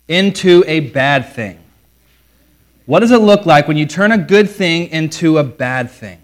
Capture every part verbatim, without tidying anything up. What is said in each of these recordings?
into a bad thing. What does it look like when you turn a good thing into a bad thing?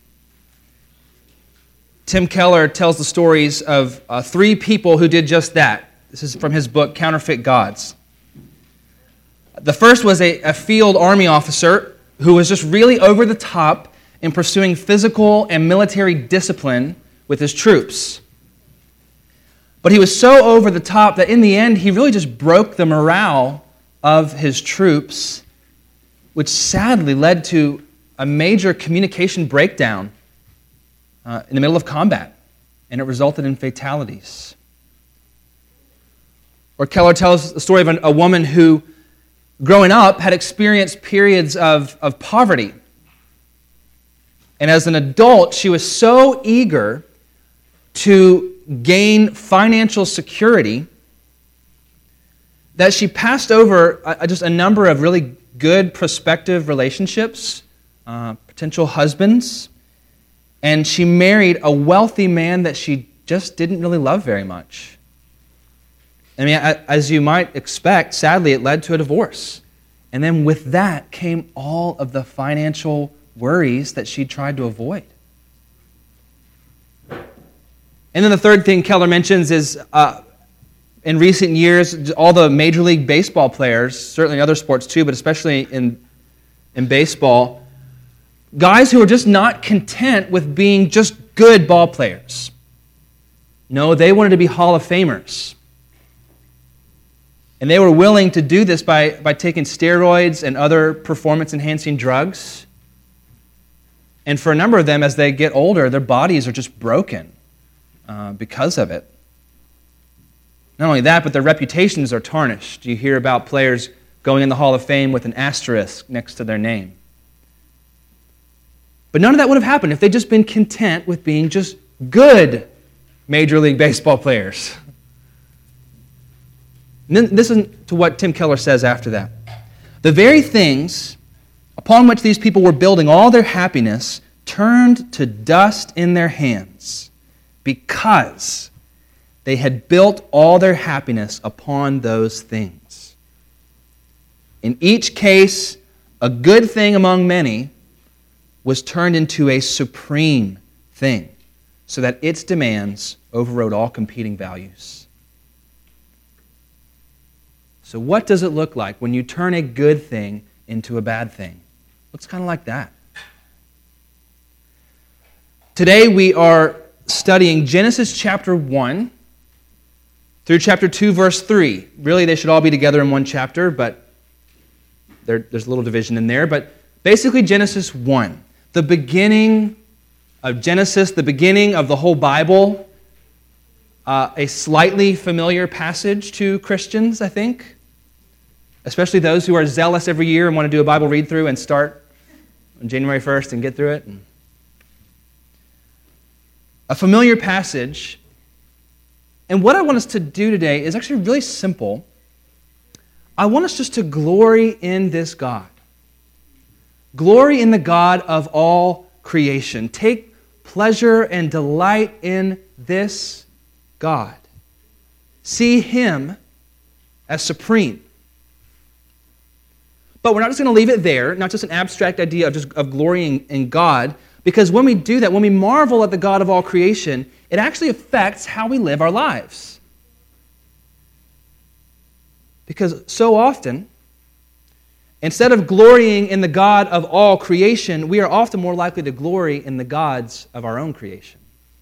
Tim Keller tells the stories of uh, three people who did just that. This is from his book, Counterfeit Gods. The first was a, a field army officer who was just really over the top in pursuing physical and military discipline with his troops. But he was so over the top that in the end, he really just broke the morale of his troops, which sadly led to a major communication breakdown uh, in the middle of combat, and it resulted in fatalities. Or Keller tells the story of an, a woman who, growing up, had experienced periods of, of poverty. And as an adult, she was so eager to gain financial security that she passed over a, just a number of really good prospective relationships, uh, potential husbands, and she married a wealthy man that she just didn't really love very much. I mean, as you might expect, sadly, it led to a divorce. And then with that came all of the financial worries that she tried to avoid. And then the third thing Keller mentions is, uh, in recent years, all the Major League Baseball players, certainly in other sports too, but especially in, in baseball, guys who are just not content with being just good ball players. No, they wanted to be Hall of Famers. And they were willing to do this by, by taking steroids and other performance-enhancing drugs. And for a number of them, as they get older, their bodies are just broken uh, because of it. Not only that, but their reputations are tarnished. You hear about players going in the Hall of Fame with an asterisk next to their name. But none of that would have happened if they'd just been content with being just good Major League Baseball players. And then this is to what Tim Keller says after that. The very things upon which these people were building all their happiness turned to dust in their hands because they had built all their happiness upon those things. In each case, a good thing among many was turned into a supreme thing, so that its demands overrode all competing values. So what does it look like when you turn a good thing into a bad thing? It looks kind of like that. Today we are studying Genesis chapter one through chapter two, verse three. Really, they should all be together in one chapter, but there, there's a little division in there. But basically, Genesis one, the beginning of Genesis, the beginning of the whole Bible, uh, a slightly familiar passage to Christians, I think, especially those who are zealous every year and want to do a Bible read-through and start on January first and get through it. A familiar passage. And what I want us to do today is actually really simple. I want us just to glory in this God. Glory in the God of all creation. Take pleasure and delight in this God. See Him as supreme. But we're not just going to leave it there, not just an abstract idea of just of glorying in God, because when we do that, when we marvel at the God of all creation, it actually affects how we live our lives. Because so often, instead of glorying in the God of all creation, we are often more likely to glory in the gods of our own creation.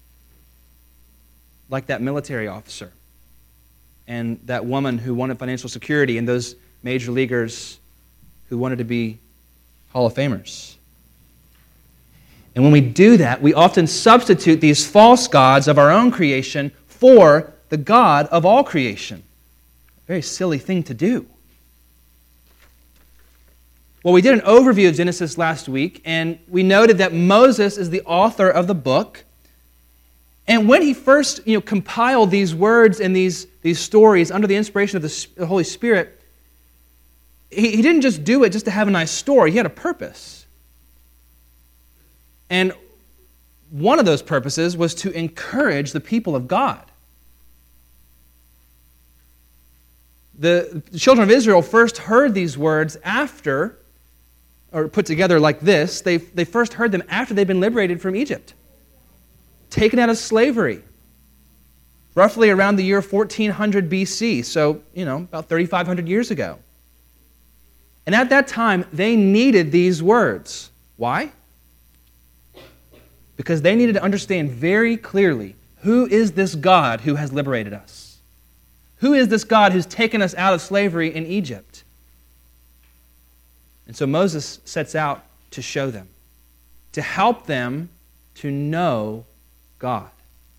Like that military officer and that woman who wanted financial security and those major leaguers who wanted to be Hall of Famers. And when we do that, we often substitute these false gods of our own creation for the God of all creation. A very silly thing to do. Well, we did an overview of Genesis last week, and we noted that Moses is the author of the book. And when he first you know, compiled these words and these, these stories under the inspiration of the, the Holy Spirit, he, he didn't just do it just to have a nice story. He had a purpose. And one of those purposes was to encourage the people of God. The children of Israel first heard these words after, or put together like this, they, they first heard them after they'd been liberated from Egypt, taken out of slavery, roughly around the year fourteen hundred B C, so, you know, about thirty-five hundred years ago. And at that time, they needed these words. Why? Because they needed to understand very clearly, who is this God who has liberated us? Who is this God who's taken us out of slavery in Egypt? And so Moses sets out to show them, to help them to know God,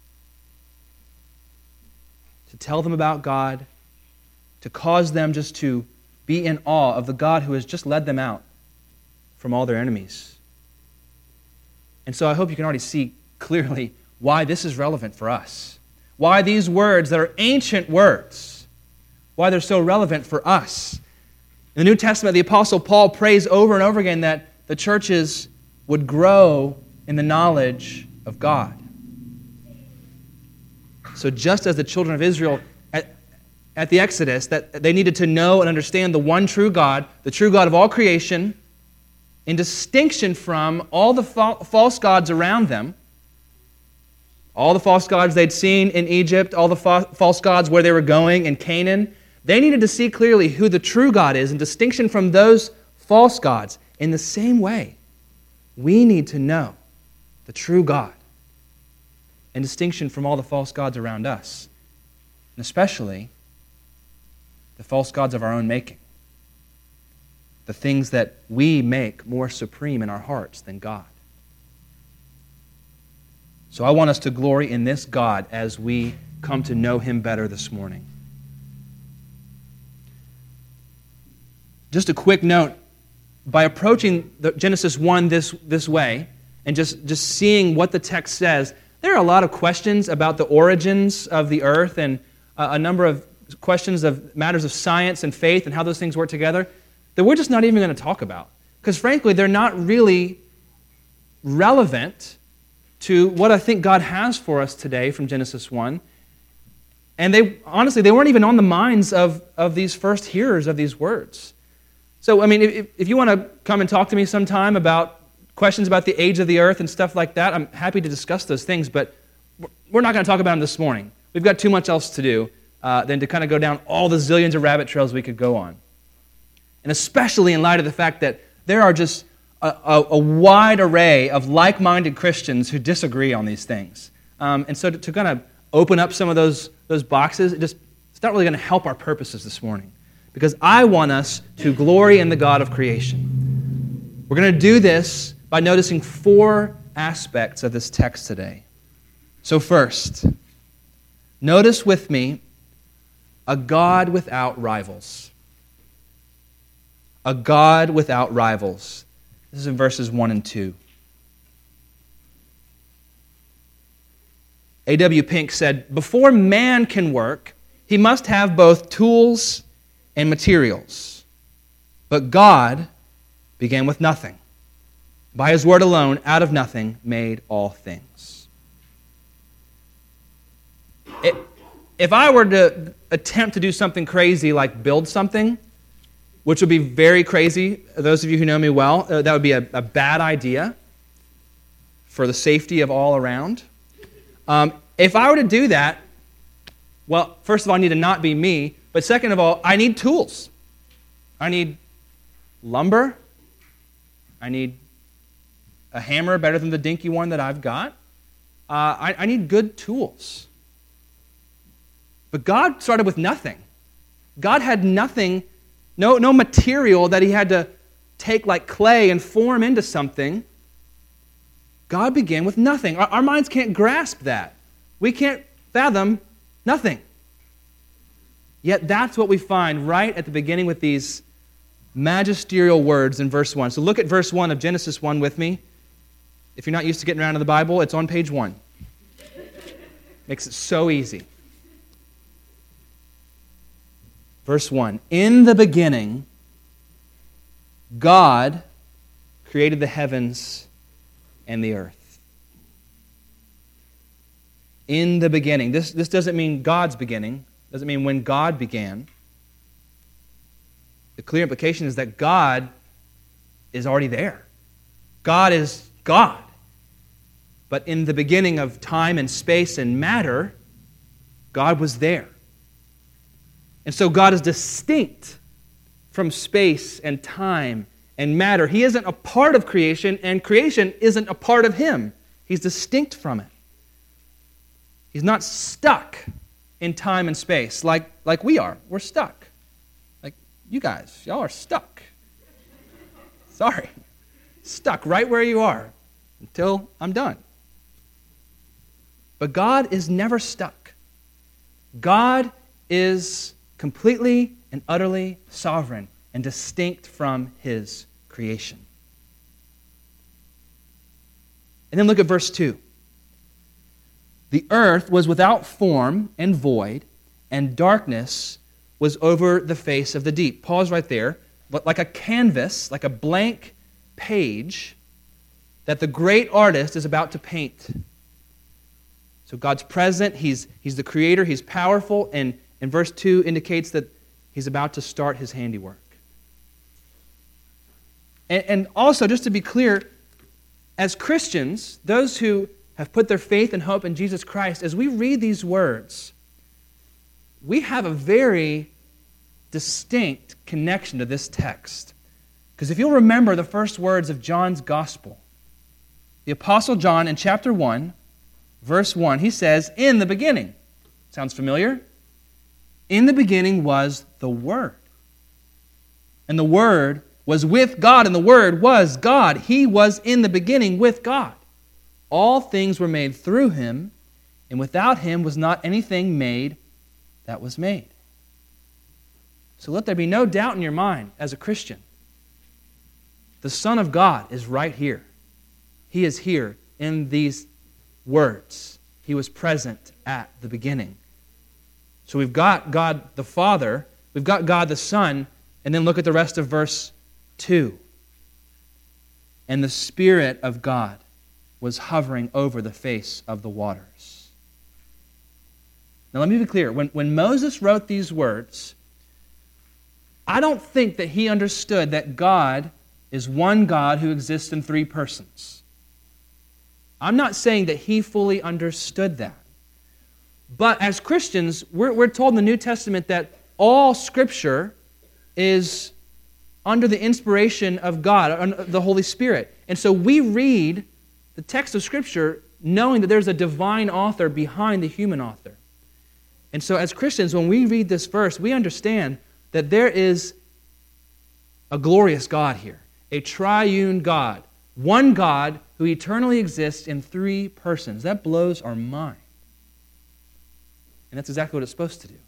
to tell them about God, to cause them just to be in awe of the God who has just led them out from all their enemies. And so I hope you can already see clearly why this is relevant for us. Why these words that are ancient words, why they're so relevant for us. In the New Testament, the Apostle Paul prays over and over again that the churches would grow in the knowledge of God. So just as the children of Israel at, at the Exodus, that they needed to know and understand the one true God, the true God of all creation, in distinction from all the fa- false gods around them, all the false gods they'd seen in Egypt, all the fa- false gods where they were going in Canaan, they needed to see clearly who the true God is in distinction from those false gods. In the same way, we need to know the true God in distinction from all the false gods around us, and especially the false gods of our own making, the things that we make more supreme in our hearts than God. So I want us to glory in this God as we come to know Him better this morning. Just a quick note, by approaching the Genesis one this, this way, and just, just seeing what the text says, there are a lot of questions about the origins of the earth and a, a number of questions of matters of science and faith and how those things work together that we're just not even going to talk about. Because frankly, they're not really relevant to what I think God has for us today from Genesis one. And they honestly, they weren't even on the minds of, of these first hearers of these words. So, I mean, if, if you want to come and talk to me sometime about questions about the age of the earth and stuff like that, I'm happy to discuss those things, but we're not going to talk about them this morning. We've got too much else to do uh, than to kind of go down all the zillions of rabbit trails we could go on. And especially in light of the fact that there are just a, a, a wide array of like-minded Christians who disagree on these things. Um, and so to, to kind of open up some of those, those boxes, it just, it's not really going to help our purposes this morning. Because I want us to glory in the God of creation. We're going to do this by noticing four aspects of this text today. So first, notice with me a God without rivals. A God without rivals. This is in verses one and two. A W Pink said, "Before man can work, he must have both tools and materials. But God began with nothing. By His word alone, out of nothing, made all things." It, if I were to attempt to do something crazy like build something, which would be very crazy, those of you who know me well, uh, that would be a, a bad idea for the safety of all around. Um, if I were to do that, well, first of all, I need to not be me, but second of all, I need tools. I need lumber. I need a hammer better than the dinky one that I've got. Uh, I, I need good tools. But God started with nothing. God had nothing, no, no material that He had to take like clay and form into something. God began with nothing. Our, our minds can't grasp that. We can't fathom nothing. Yet that's what we find right at the beginning with these magisterial words in verse one. So look at verse one of Genesis one with me. If you're not used to getting around to the Bible, it's on page one. Makes it so easy. Verse one, "In the beginning, God created the heavens and the earth." In the beginning. This, this doesn't mean God's beginning. Doesn't mean when God began. clear implication is that God is already there. God is God. But in the beginning of time and space and matter, God was there. And so God is distinct from space and time and matter. He isn't a part of creation, and creation isn't a part of Him. He's distinct from it. He's not stuck in time and space like, like we are. We're stuck. Like you guys, y'all are stuck. Sorry. Stuck right where you are until I'm done. But God is never stuck. God is completely and utterly sovereign and distinct from His creation. And then look at verse two. The earth was without form and void, and darkness was over the face of the deep. Pause right there. Like a canvas, like a blank page that the great artist is about to paint. So God's present, He's, he's the creator, He's powerful, and, and verse two indicates that He's about to start His handiwork. And, and also, just to be clear, as Christians, those who have put their faith and hope in Jesus Christ, as we read these words, we have a very distinct connection to this text. Because if you'll remember the first words of John's Gospel, the Apostle John in chapter one, verse one, he says, "In the beginning." Sounds familiar? "In the beginning was the Word. And the Word was with God, and the Word was God. He was in the beginning with God. All things were made through Him, and without Him was not anything made that was made." So let there be no doubt in your mind as a Christian. The Son of God is right here. He is here in these words. He was present at the beginning. So we've got God the Father, we've got God the Son, and then look at the rest of verse two. "And the Spirit of God was hovering over the face of the waters." Now let me be clear. When, when Moses wrote these words, I don't think that he understood that God is one God who exists in three persons. I'm not saying that he fully understood that. But as Christians, we're, we're told in the New Testament that all Scripture is under the inspiration of God, the Holy Spirit. And so we read the text of Scripture knowing that there's a divine author behind the human author. And so as Christians, when we read this verse, we understand that there is a glorious God here, a triune God, one God who eternally exists in three persons. That blows our mind. And that's exactly what it's supposed to do.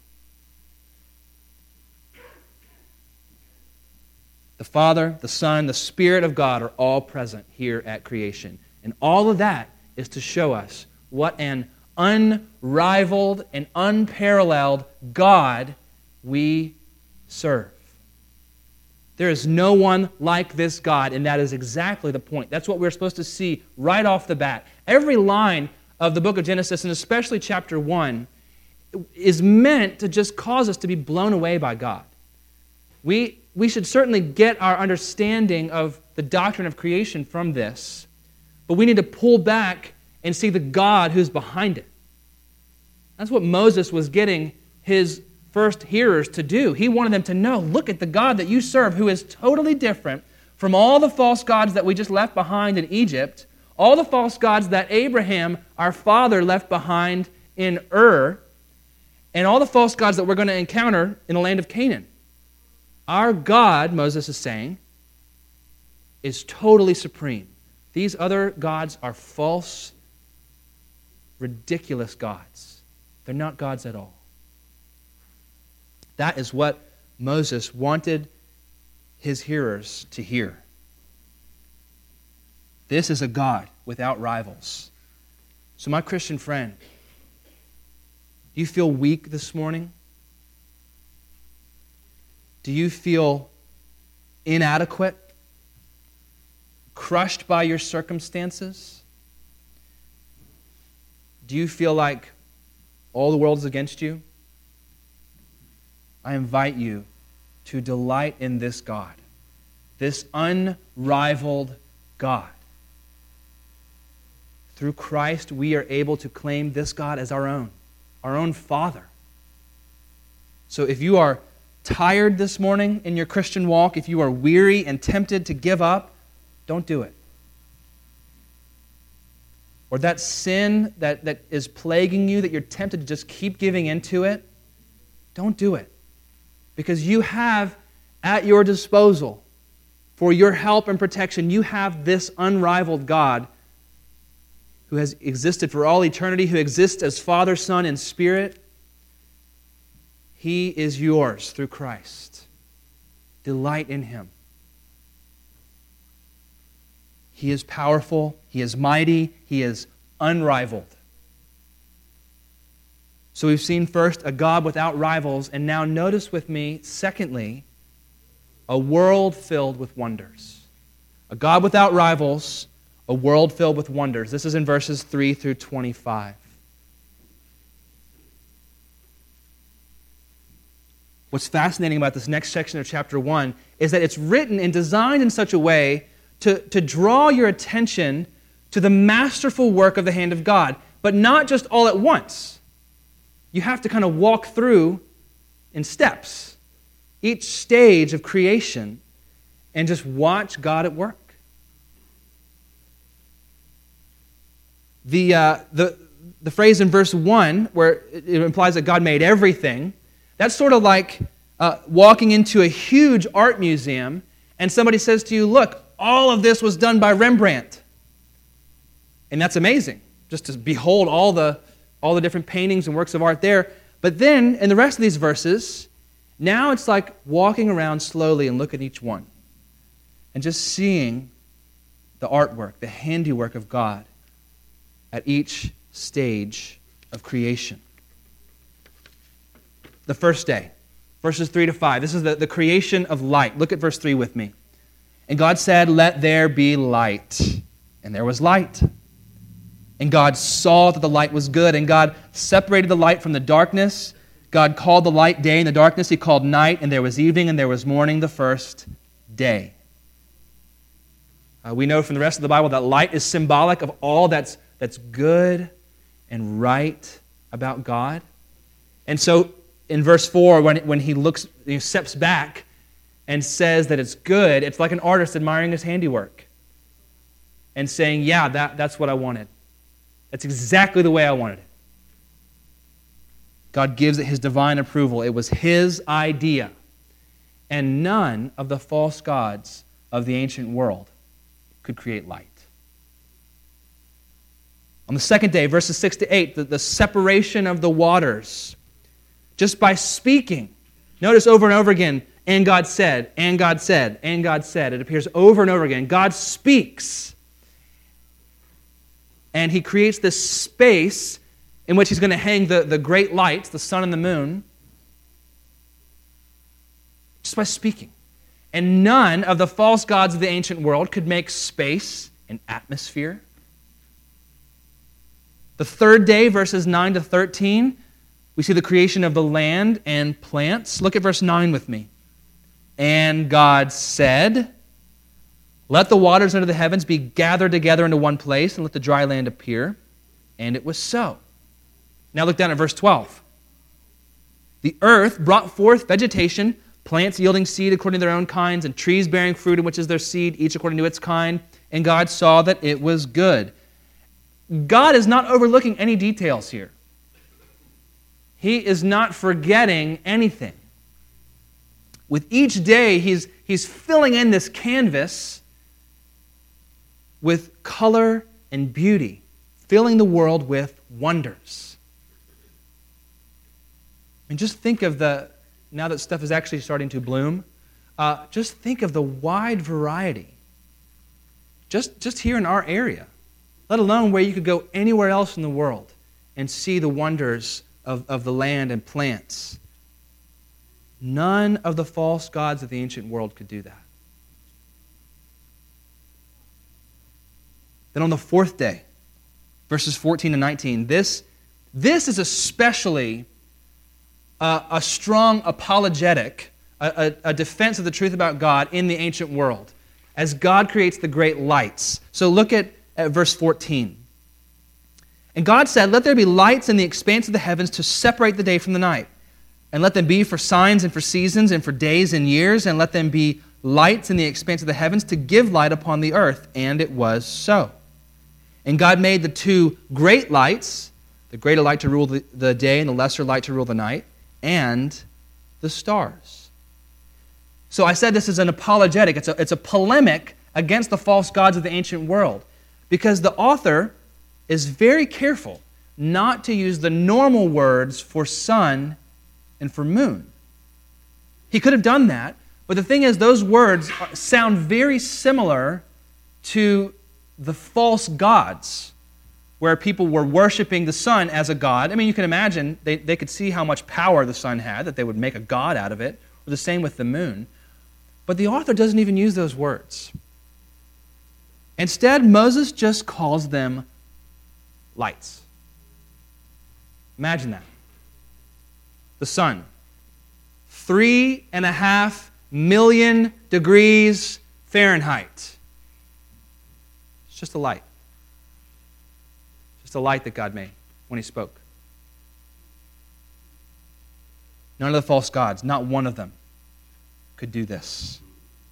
The Father, the Son, the Spirit of God are all present here at creation. And all of that is to show us what an unrivaled and unparalleled God we serve. There is no one like this God, and that is exactly the point. That's what we're supposed to see right off the bat. Every line of the book of Genesis, and especially chapter one, is meant to just cause us to be blown away by God. We, we should certainly get our understanding of the doctrine of creation from this, but we need to pull back and see the God who's behind it. That's what Moses was getting his first hearers to do. He wanted them to know, look at the God that you serve, who is totally different from all the false gods that we just left behind in Egypt, all the false gods that Abraham, our father, left behind in Ur, and all the false gods that we're going to encounter in the land of Canaan. Our God, Moses is saying, is totally supreme. These other gods are false, ridiculous gods. They're not gods at all. That is what Moses wanted his hearers to hear. This is a God without rivals. So my Christian friend, do you feel weak this morning? Do you feel inadequate? Crushed by your circumstances? Do you feel like all the world is against you? I invite you to delight in this God, this unrivaled God. Through Christ, we are able to claim this God as our own, our own Father. So if you are tired this morning in your Christian walk, if you are weary and tempted to give up, don't do it. Or that sin that, that is plaguing you, that you're tempted to just keep giving into it, don't do it. Because you have at your disposal, for your help and protection, you have this unrivaled God who has existed for all eternity, who exists as Father, Son, and Spirit. He is yours through Christ. Delight in Him. He is powerful, He is mighty, He is unrivaled. So we've seen first a God without rivals, and now notice with me, secondly, a world filled with wonders. A God without rivals, a world filled with wonders. This is in verses three through twenty-five. What's fascinating about this next section of chapter one is that it's written and designed in such a way to, to draw your attention to the masterful work of the hand of God, but not just all at once. You have to kind of walk through in steps, each stage of creation, and just watch God at work. The, uh, the, the phrase in verse one, where it implies that God made everything, that's sort of like uh, walking into a huge art museum and somebody says to you, look, all of this was done by Rembrandt. And that's amazing, just to behold all the, all the different paintings and works of art there. But then, in the rest of these verses, now it's like walking around slowly and look at each one and just seeing the artwork, the handiwork of God at each stage of creation. The first day, verses three to five. This is the, the creation of light. Look at verse three with me. And God said, let there be light. And there was light. And God saw that the light was good. And God separated the light from the darkness. God called the light day, and the darkness He called night. And there was evening, and there was morning the first day. Uh, we know from the rest of the Bible that light is symbolic of all that's that's good and right about God. And so in verse four, when, when he looks, he steps back and says that it's good, it's like an artist admiring his handiwork and saying, yeah, that, that's what I wanted. That's exactly the way I wanted it. God gives it His divine approval. It was His idea. And none of the false gods of the ancient world could create light. On the second day, verses six to eight, the, the separation of the waters. Just by speaking. Notice over and over again, and God said, and God said, and God said. It appears over and over again. God speaks. And He creates this space in which He's going to hang the, the great lights, the sun and the moon, just by speaking. And none of the false gods of the ancient world could make space and atmosphere. The third day, verses nine to thirteen, we see the creation of the land and plants. Look at verse nine with me. And God said, let the waters under the heavens be gathered together into one place, and let the dry land appear. And it was so. Now look down at verse twelve. The earth brought forth vegetation, plants yielding seed according to their own kinds, and trees bearing fruit in which is their seed, each according to its kind. And God saw that it was good. God is not overlooking any details here. He is not forgetting anything. With each day, he's, he's filling in this canvas with color and beauty, filling the world with wonders. And just think of the, now that stuff is actually starting to bloom, uh, just think of the wide variety. Just, just here in our area. Let alone where you could go anywhere else in the world and see the wonders of, of the land and plants. None of the false gods of the ancient world could do that. Then on the fourth day, verses fourteen to nineteen, this, this is especially a, a strong apologetic a, a, a defense of the truth about God in the ancient world, as God creates the great lights. So look at, at verse fourteen. And God said, "Let there be lights in the expanse of the heavens to separate the day from the night. And let them be for signs and for seasons and for days and years. And let them be lights in the expanse of the heavens to give light upon the earth." And it was so. And God made the two great lights, the greater light to rule the, the day and the lesser light to rule the night, and the stars. So I said this is an apologetic. It's a, it's a polemic against the false gods of the ancient world, because the author is very careful not to use the normal words for sun and for moon. He could have done that, but the thing is, those words sound very similar to the false gods, where people were worshiping the sun as a god. I mean, you can imagine, they, they could see how much power the sun had, that they would make a god out of it, or the same with the moon. But the author doesn't even use those words. Instead, Moses just calls them lights. Imagine that. The sun, three and a half million degrees Fahrenheit. It's just a light. Just a light that God made when He spoke. None of the false gods, not one of them, could do this.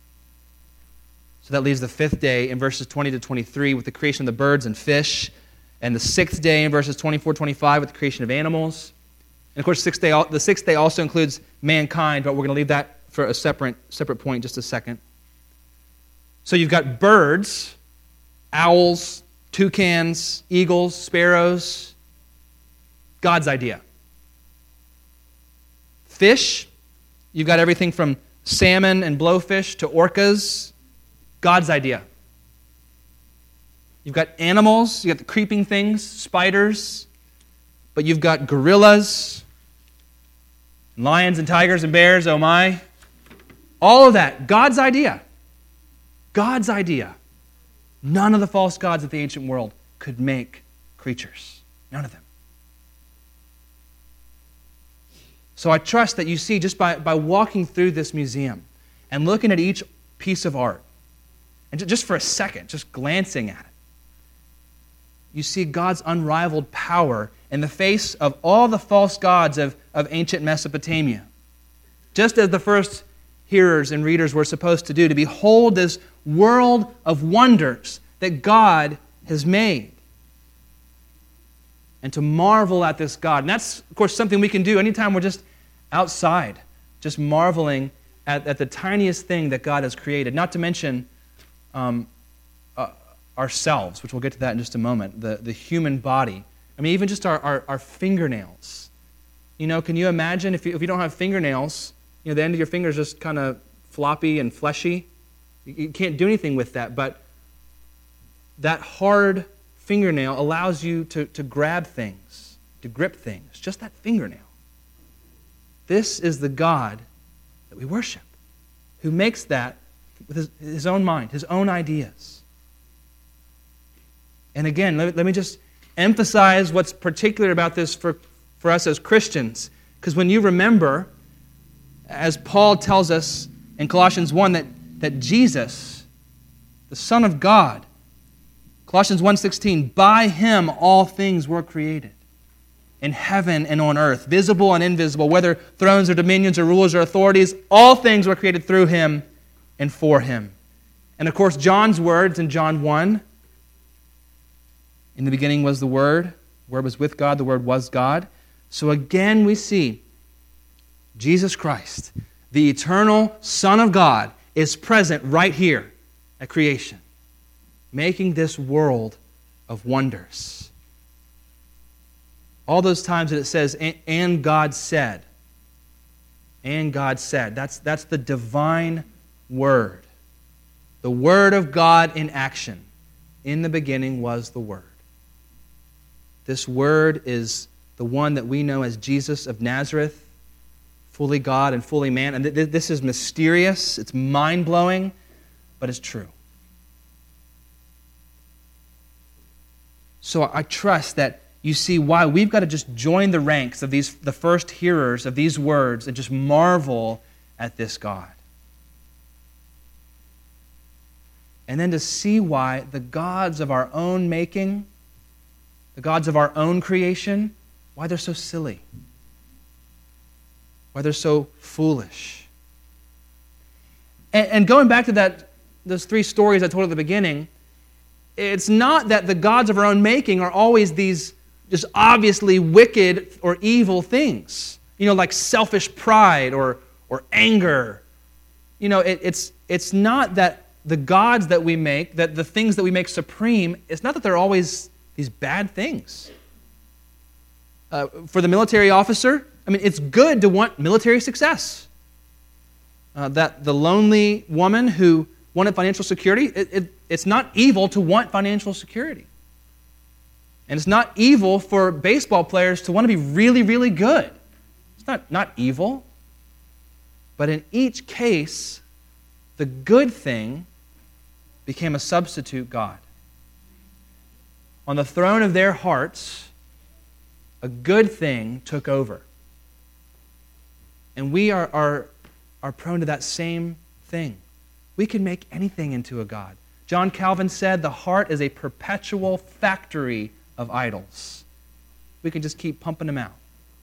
So that leaves the fifth day in verses twenty to twenty-three with the creation of the birds and fish, and the sixth day in verses twenty-four to twenty-five with the creation of animals. And of course, sixth day, the sixth day also includes mankind, but we're going to leave that for a separate, separate point in just a second. So you've got birds, owls, toucans, eagles, sparrows. God's idea. Fish, you've got everything from salmon and blowfish to orcas. God's idea. You've got animals, you've got the creeping things, spiders, but you've got gorillas, lions and tigers and bears, oh my. All of that, God's idea. God's idea. None of the false gods of the ancient world could make creatures. None of them. So I trust that you see, just by, by walking through this museum and looking at each piece of art, and just for a second, just glancing at it, you see God's unrivaled power in the face of all the false gods of, of ancient Mesopotamia. Just as the first hearers and readers were supposed to do, to behold this world of wonders that God has made. And to marvel at this God. And that's, of course, something we can do anytime we're just outside, just marveling at, at the tiniest thing that God has created. Not to mention um, uh, ourselves, which we'll get to that in just a moment, the, the human body. I mean, even just our, our, our fingernails. You know, can you imagine if you, if you don't have fingernails, you know, the end of your finger is just kind of floppy and fleshy? You, you can't do anything with that, but that hard fingernail allows you to, to grab things, to grip things, just that fingernail. This is the God that we worship, who makes that with his, his own mind, his own ideas. And again, let, let me just emphasize what's particular about this for, for us as Christians. Because when you remember, as Paul tells us in Colossians one, that, that Jesus, the Son of God, Colossians one sixteen, by Him all things were created, in heaven and on earth, visible and invisible, whether thrones or dominions or rulers or authorities, all things were created through Him and for Him. And of course, John's words in John one, in the beginning was the Word, the Word was with God, the Word was God. So again we see Jesus Christ, the eternal Son of God, is present right here at creation, making this world of wonders. All those times that it says, and God said, and God said, that's, that's the divine Word. The Word of God in action. In the beginning was the Word. This Word is the one that we know as Jesus of Nazareth, fully God and fully man. And th- this is mysterious, it's mind-blowing, but it's true. So I trust that you see why we've got to just join the ranks of these the first hearers of these words and just marvel at this God. And then to see why the gods of our own making, the gods of our own creation, why they're so silly, why they're so foolish. And, and going back to that, those three stories I told at the beginning, it's not that the gods of our own making are always these just obviously wicked or evil things, you know, like selfish pride or, or anger. You know, it, it's, it's not that the gods that we make, that the things that we make supreme, it's not that they're always these bad things. Uh, for the military officer, I mean, it's good to want military success. Uh, that the lonely woman who wanted financial security, it, it, it's not evil to want financial security. And it's not evil for baseball players to want to be really, really good. It's not, not evil. But in each case, the good thing became a substitute God. On the throne of their hearts, a good thing took over. And we are, are, are prone to that same thing. We can make anything into a God. John Calvin said, the heart is a perpetual factory of idols. We can just keep pumping them out.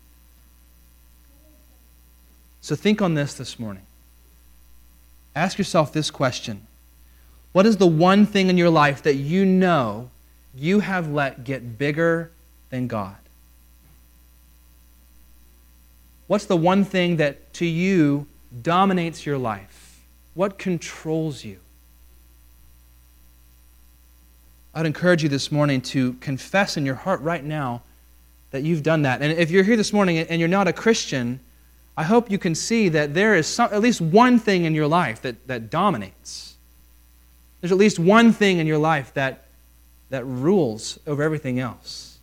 So think on this this morning. Ask yourself this question. What is the one thing in your life that you know you have let get bigger than God? What's the one thing that to you dominates your life? What controls you? I'd encourage you this morning to confess in your heart right now that you've done that. And if you're here this morning and you're not a Christian, I hope you can see that there is some, at least one thing in your life that, that dominates. There's at least one thing in your life that, that rules over everything else.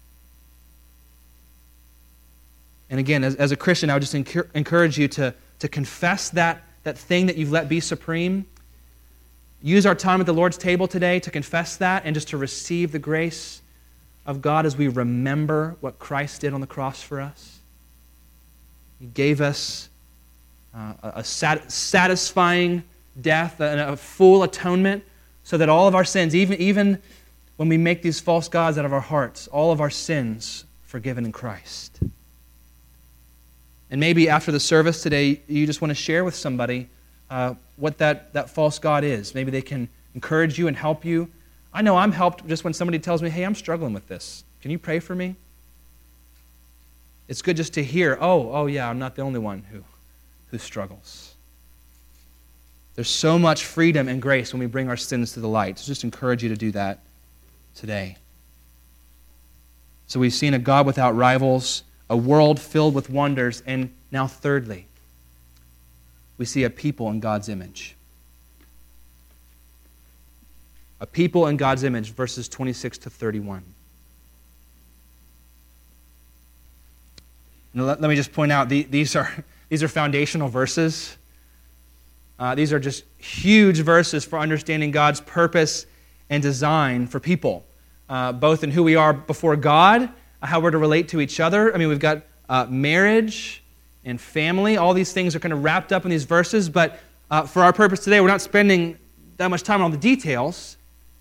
And again, as, as a Christian, I would just encourage, encourage you to, to confess that, that thing that you've let be supreme. Use our time at the Lord's table today to confess that and just to receive the grace of God as we remember what Christ did on the cross for us. He gave us uh, a sat- satisfying death and a full atonement so that all of our sins, even, even when we make these false gods out of our hearts, all of our sins forgiven in Christ. And maybe after the service today, you just want to share with somebody uh, what that, that false god is. Maybe they can encourage you and help you. I know I'm helped just when somebody tells me, hey, I'm struggling with this. Can you pray for me? It's good just to hear, oh, oh yeah, I'm not the only one who, who struggles. There's so much freedom and grace when we bring our sins to the light. So just encourage you to do that today. So we've seen a God without rivals, a world filled with wonders, and now thirdly, we see a people in God's image. A people in God's image, verses twenty-six to thirty-one. Now, let, let me just point out, the, these are these are foundational verses. Uh, these are just huge verses for understanding God's purpose and design for people, uh, both in who we are before God, how we're to relate to each other. I mean, we've got uh, marriage and family. All these things are kind of wrapped up in these verses, but uh, for our purpose today, we're not spending that much time on the details.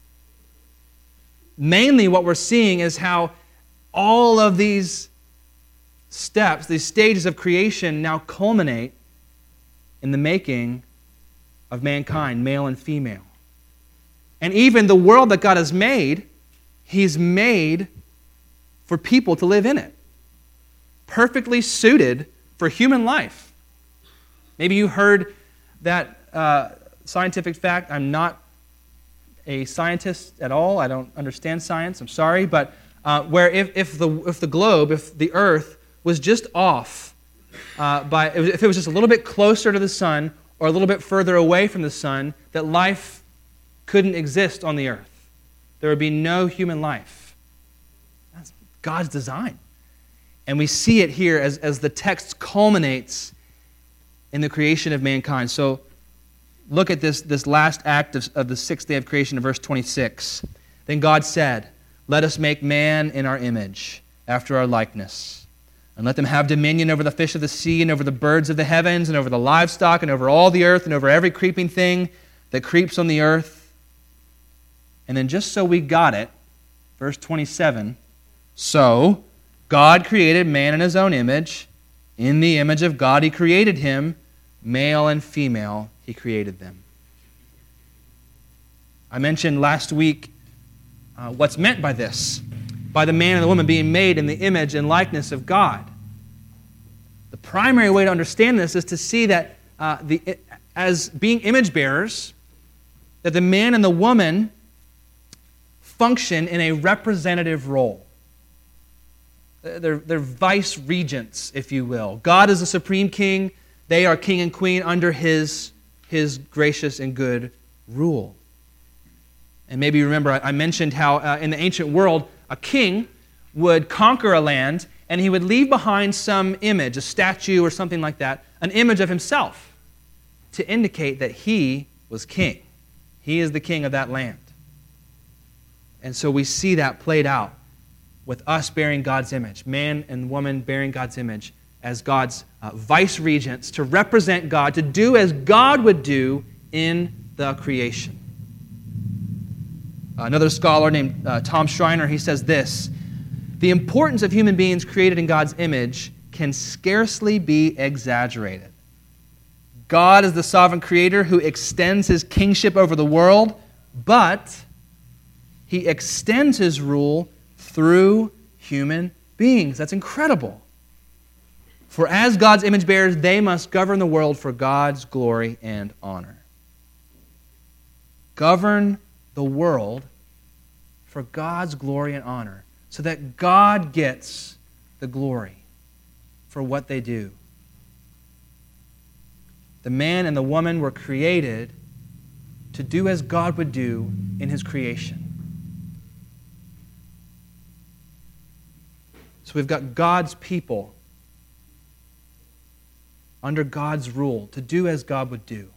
Mainly what we're seeing is how all of these steps, these stages of creation now culminate in the making of mankind, male and female. And even the world that God has made, He's made for people to live in it. Perfectly suited for human life. Maybe you heard that uh, scientific fact. I'm not a scientist at all. I don't understand science. I'm sorry. But uh, where if, if, the, if the globe, if the earth was just off, uh, by if it was just a little bit closer to the sun or a little bit further away from the sun, that life couldn't exist on the earth. There would be no human life. That's God's design. And we see it here as, as the text culminates in the creation of mankind. So look at this, this last act of, of the sixth day of creation in verse twenty-six. Then God said, "Let us make man in our image, after our likeness, And let them have dominion over the fish of the sea and over the birds of the heavens and over the livestock and over all the earth and over every creeping thing that creeps on the earth. And then just so we got it, verse twenty-seven, so God created man in his own image. In the image of God he created him. Male and female he created them. I mentioned last week uh, what's meant by this, by the man and the woman being made in the image and likeness of God. The primary way to understand this is to see that uh, the, as being image bearers, that the man and the woman function in a representative role. They're, they're vice regents, if you will. God is the supreme king. They are king and queen under his, his gracious and good rule. And maybe you remember I mentioned how uh, in the ancient world, a king would conquer a land and he would leave behind some image, a statue or something like that, an image of himself to indicate that he was king. He is the king of that land. And so we see that played out with us bearing God's image, man and woman bearing God's image as God's uh, vice regents to represent God, to do as God would do in the creation. Another scholar named uh, Tom Schreiner, he says this, the importance of human beings created in God's image can scarcely be exaggerated. God is the sovereign creator who extends his kingship over the world, but he extends his rule through human beings. That's incredible. For as God's image bearers, they must govern the world for God's glory and honor. Govern the world for God's glory and honor, so that God gets the glory for what they do. The man and the woman were created to do as God would do in his creation. So we've got God's people under God's rule to do as God would do.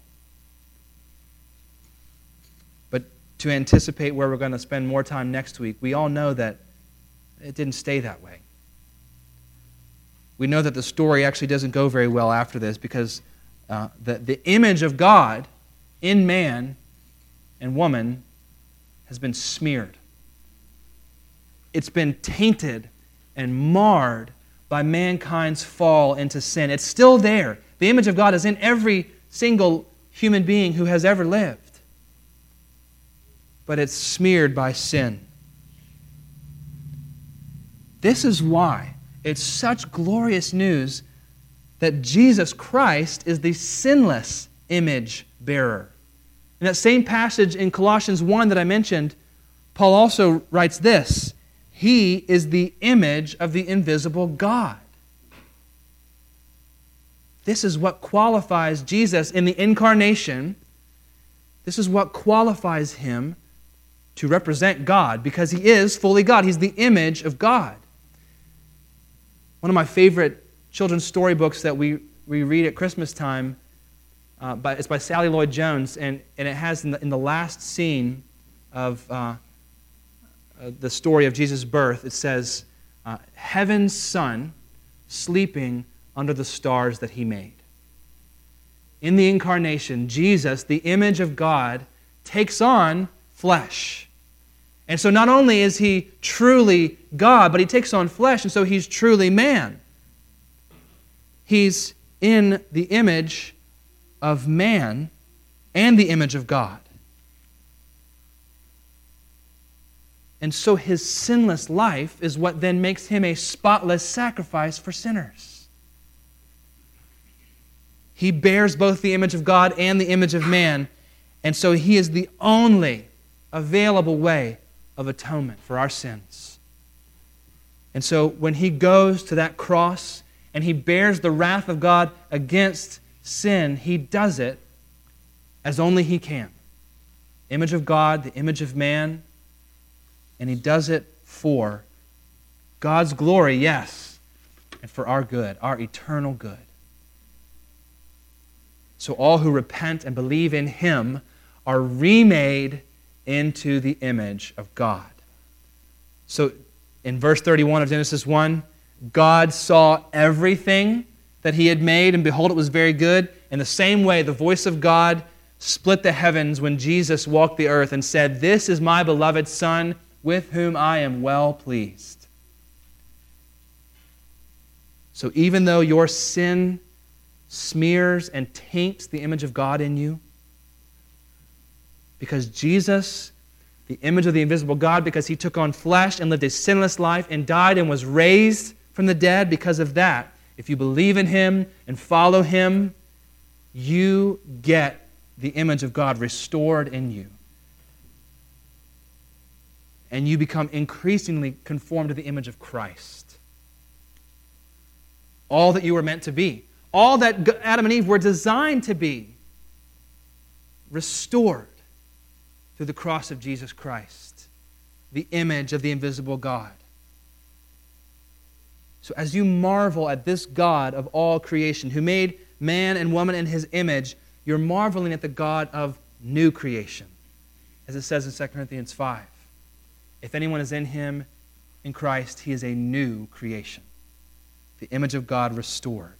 But to anticipate where we're going to spend more time next week, we all know that it didn't stay that way. We know that the story actually doesn't go very well after this because uh, the, the image of God in man and woman has been smeared. It's been tainted and marred by mankind's fall into sin. It's still there. The image of God is in every single human being who has ever lived. But it's smeared by sin. This is why it's such glorious news that Jesus Christ is the sinless image bearer. In that same passage in Colossians one that I mentioned, Paul also writes this, he is the image of the invisible God. This is what qualifies Jesus in the incarnation. This is what qualifies him to represent God because he is fully God. He's the image of God. One of my favorite children's storybooks that we, we read at Christmas time, uh, by, it's by Sally Lloyd Jones, and, and it has in the, in the last scene of uh, uh, the story of Jesus' birth, it says, uh, Heaven's Son sleeping under the stars that he made. In the incarnation, Jesus, the image of God, takes on flesh. And so not only is he truly God, but he takes on flesh, and so he's truly man. He's in the image of man and the image of God. And so his sinless life is what then makes him a spotless sacrifice for sinners. He bears both the image of God and the image of man, and so he is the only available way of atonement for our sins. And so when he goes to that cross and he bears the wrath of God against sin, he does it as only he can. Image of God, the image of man, and he does it for God's glory, yes, and for our good, our eternal good. So all who repent and believe in him are remade into the image of God. So in verse thirty-one of Genesis one, God saw everything that he had made, and behold, it was very good. In the same way, the voice of God split the heavens when Jesus walked the earth and said, "This is my beloved Son, with whom I am well pleased." So even though your sin smears and taints the image of God in you, because Jesus, the image of the invisible God, because he took on flesh and lived a sinless life and died and was raised from the dead, because of that, if you believe in him and follow him, you get the image of God restored in you. And you become increasingly conformed to the image of Christ. All that you were meant to be. All that Adam and Eve were designed to be. Restored through the cross of Jesus Christ. The image of the invisible God. So as you marvel at this God of all creation, who made man and woman in his image, you're marveling at the God of new creation. As it says in Second Corinthians five. If anyone is in him, in Christ, he is a new creation. The image of God restored.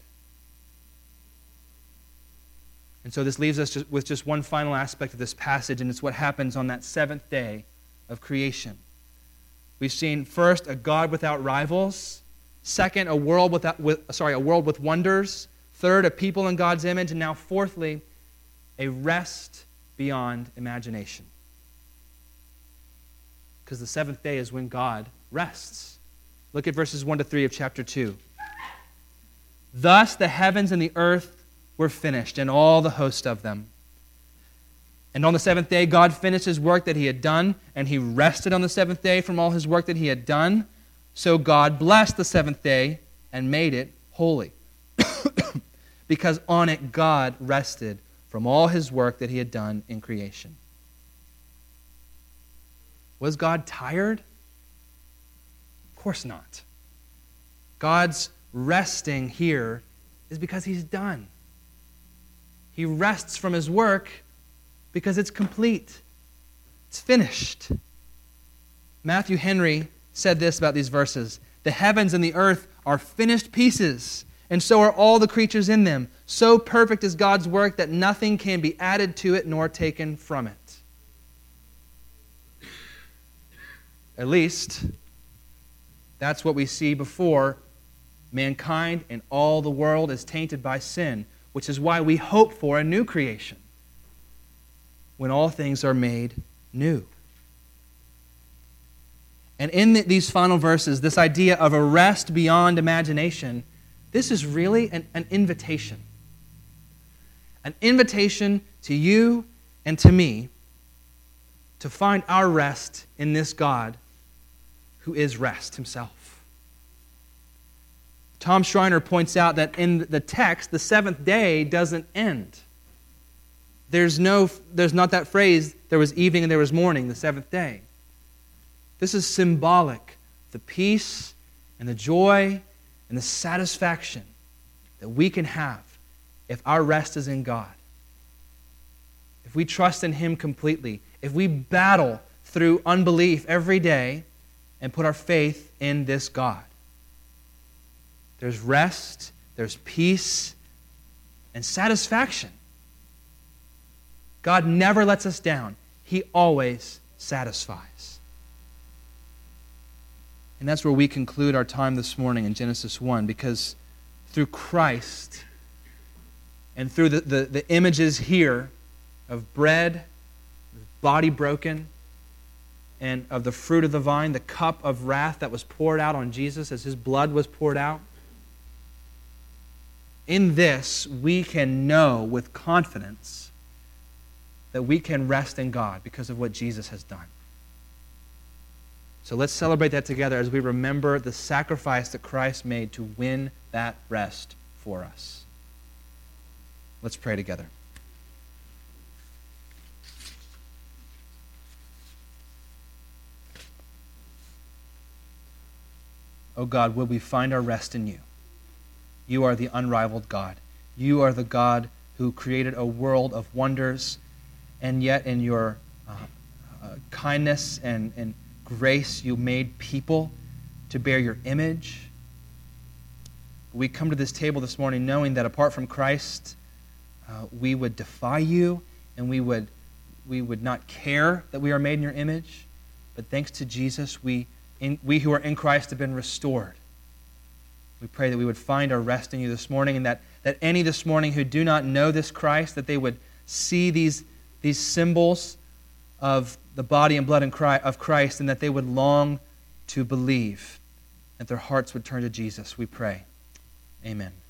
And so this leaves us just with just one final aspect of this passage, and it's what happens on that seventh day of creation. We've seen first a God without rivals. Second, a world without, with, sorry, a world with wonders. Third, a people in God's image. And now fourthly, a rest beyond imagination. Because the seventh day is when God rests. Look at verses one to three of chapter two. Thus the heavens and the earth were finished, and all the host of them. And on the seventh day, God finished his work that he had done, and he rested on the seventh day from all his work that he had done. So God blessed the seventh day and made it holy. Because on it God rested from all his work that he had done in creation. Was God tired? Of course not. God's resting here is because he's done. He rests from his work because it's complete. It's finished. Matthew Henry said this about these verses. The heavens and the earth are finished pieces, and so are all the creatures in them. So perfect is God's work that nothing can be added to it nor taken from it. At least, that's what we see before mankind and all the world is tainted by sin, which is why we hope for a new creation when all things are made new. And in the, these final verses, this idea of a rest beyond imagination, this is really an, an invitation. An invitation to you and to me to find our rest in this God who is rest himself. Tom Schreiner points out that in the text, the seventh day doesn't end. There's no, there's not that phrase, there was evening and there was morning, the seventh day. This is symbolic. The peace and the joy and the satisfaction that we can have if our rest is in God. If we trust in him completely. If we battle through unbelief every day and put our faith in this God. There's rest, there's peace, and satisfaction. God never lets us down. He always satisfies. And that's where we conclude our time this morning in Genesis one, because through Christ and through the, the, the images here of bread, body broken, and of the fruit of the vine, the cup of wrath that was poured out on Jesus as his blood was poured out, in this we can know with confidence that we can rest in God because of what Jesus has done. So let's celebrate that together as we remember the sacrifice that Christ made to win that rest for us. Let's pray together. Oh God, will we find our rest in you? You are the unrivaled God. You are the God who created a world of wonders, and yet in your uh, uh, kindness and, and grace, you made people to bear your image. We come to this table this morning knowing that apart from Christ, uh, we would defy you, and we would we would not care that we are made in your image. But thanks to Jesus, we in, we who are in Christ have been restored. We pray that we would find our rest in you this morning, and that, that any this morning who do not know this Christ, that they would see these, these symbols of the body and blood of Christ, and that they would long to believe, that their hearts would turn to Jesus. We pray. Amen.